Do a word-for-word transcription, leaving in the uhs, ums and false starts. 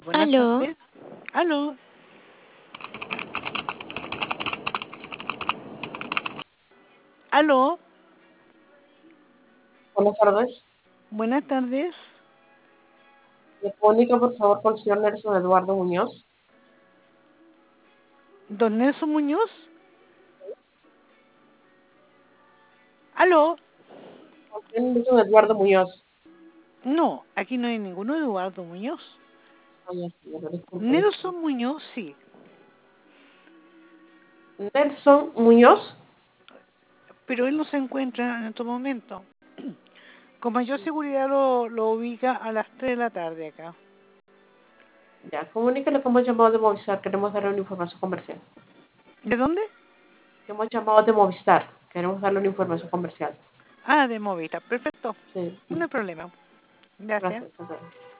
Buenas Aló, tardes. Aló. Aló. Buenas tardes. Buenas tardes. Me comunica, por favor, con el señor Nelson Eduardo Muñoz. Don Nelson Muñoz. Aló. Con el señor Nelson Eduardo Muñoz. No, aquí no hay ninguno Eduardo Muñoz. Ay, señora, disculpe, Nelson disculpe. Muñoz, sí. Nelson Muñoz. Pero él no se encuentra en estos momentos. Con mayor seguridad lo, lo ubica a las tres de la tarde acá. Ya, comuníquele que hemos llamado de Movistar. Queremos darle una información comercial. ¿De dónde? Que hemos llamado de Movistar. Queremos darle una información comercial. Ah, de Movita. Perfecto. Sí, No hay problema. Gracias. gracias. Hasta luego.